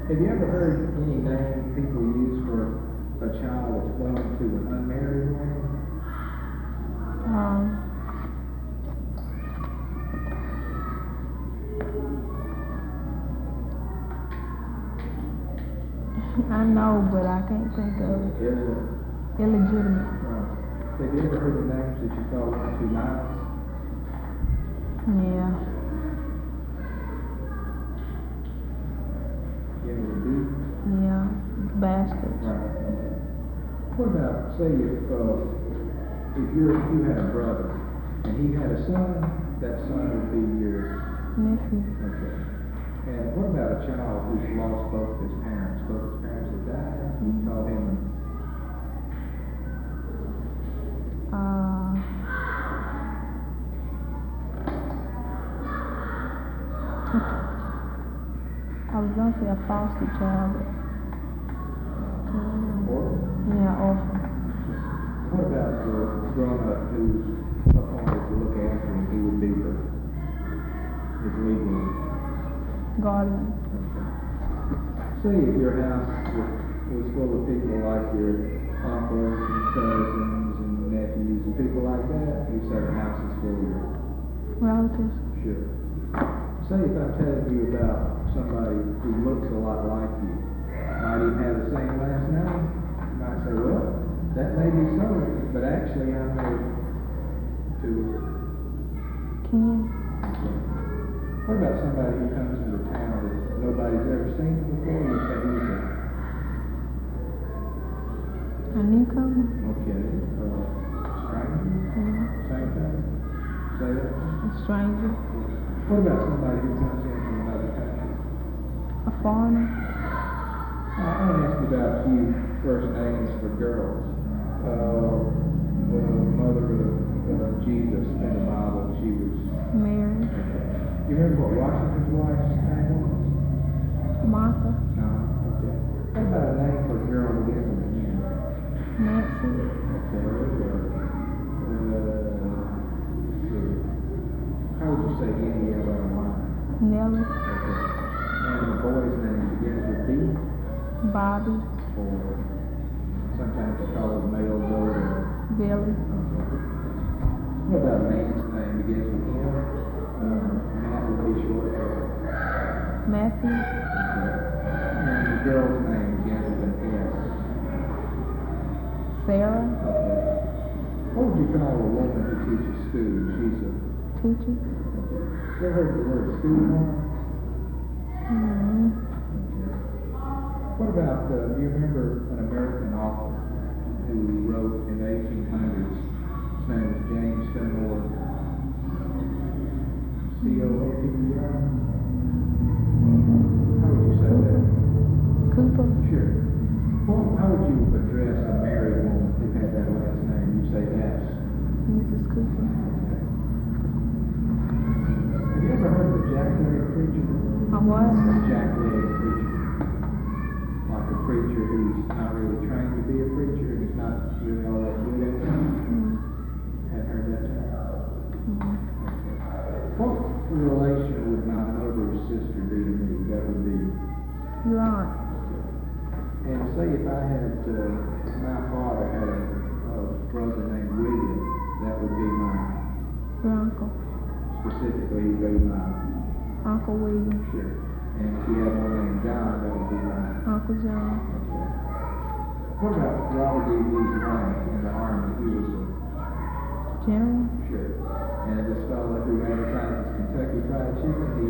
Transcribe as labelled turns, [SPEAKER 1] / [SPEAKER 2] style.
[SPEAKER 1] Have you ever heard any name people use for a child that's going to an unmarried woman?
[SPEAKER 2] I know, but I can't think of it. Illegitimate.
[SPEAKER 1] Right. Have you ever heard the names that you call too nice?
[SPEAKER 2] Yeah. Yeah, bastards.
[SPEAKER 1] Right. What about, say, if you had a brother and he had a son, that son would be your
[SPEAKER 2] nephew.
[SPEAKER 1] Okay. And what about a child who's lost both his parents? Both his parents have died. You call him.
[SPEAKER 2] I was gonna say a foster child.
[SPEAKER 1] Orphan?
[SPEAKER 2] Yeah, orphan.
[SPEAKER 1] What about the grown-up who's appointed to look after him? He would be his legal
[SPEAKER 2] guardian.
[SPEAKER 1] Okay. Say if your house was full of people like your uncles and cousins and nephews and people like that, you say the house is full of your
[SPEAKER 2] relatives.
[SPEAKER 1] Sure. Say if I'm telling you about somebody who looks a lot like you, might even have the same last name, you might say, well, that may be so, but actually I'm married to
[SPEAKER 2] Ken.
[SPEAKER 1] Okay. What about somebody who comes into town that nobody's ever seen before? You say he's
[SPEAKER 2] a newcomer.
[SPEAKER 1] Okay. Stranger? Same thing? Say that?
[SPEAKER 2] A stranger.
[SPEAKER 1] What about somebody who comes in from another country?
[SPEAKER 2] A foreigner.
[SPEAKER 1] I want to ask you about a few first names for girls. The mother of Jesus in the Bible, she was
[SPEAKER 2] Mary.
[SPEAKER 1] Okay. You remember what Washington's wife's name was?
[SPEAKER 2] Martha.
[SPEAKER 1] No. Okay. What about a name for a girl who begins with an N?
[SPEAKER 2] Nancy.
[SPEAKER 1] Okay. How would you say N-E-L-L-Y?
[SPEAKER 2] Nellie.
[SPEAKER 1] Okay. And the boy's name begins with B?
[SPEAKER 2] Bobby.
[SPEAKER 1] Or sometimes they call it male goat or
[SPEAKER 2] Billy.
[SPEAKER 1] Okay. What about a man's name begins with M? Matt would be short for
[SPEAKER 2] Matthew.
[SPEAKER 1] Okay. And the girl's name begins with an S.
[SPEAKER 2] Sarah.
[SPEAKER 1] Okay. What would you call a woman who teaches school? She's a
[SPEAKER 2] Teacher.
[SPEAKER 1] Okay. You ever heard the word school marm?
[SPEAKER 2] Mm-hmm.
[SPEAKER 1] Okay. What about, do you remember an American author who wrote in the 1800s? His name was James Fenimore Cooper. How would you say that?
[SPEAKER 2] Cooper.
[SPEAKER 1] Sure. Well, how would you address a married woman who had that last name? You say S.
[SPEAKER 2] Mrs. Cooper.
[SPEAKER 1] Have you ever heard of the jack-legged preacher?
[SPEAKER 2] A what?
[SPEAKER 1] A jack-legged preacher. Like a preacher who's not really trained to be a preacher and he's not really all that good at it. Hadn't heard that term? Okay. What relation would my mother's sister be to me? That would be...
[SPEAKER 2] Your aunt.
[SPEAKER 1] And say if I had, my father had a brother named William, that would be my...
[SPEAKER 2] Your uncle.
[SPEAKER 1] Specifically, he would be my...
[SPEAKER 2] Uncle William.
[SPEAKER 1] Sure. And if he had one named John, that would be my...
[SPEAKER 2] Uncle John.
[SPEAKER 1] Okay. What about Robert E. Lee Grant in the Army? He was a...
[SPEAKER 2] General.
[SPEAKER 1] Sure. And this fellow who advertises Kentucky Fried Chicken, he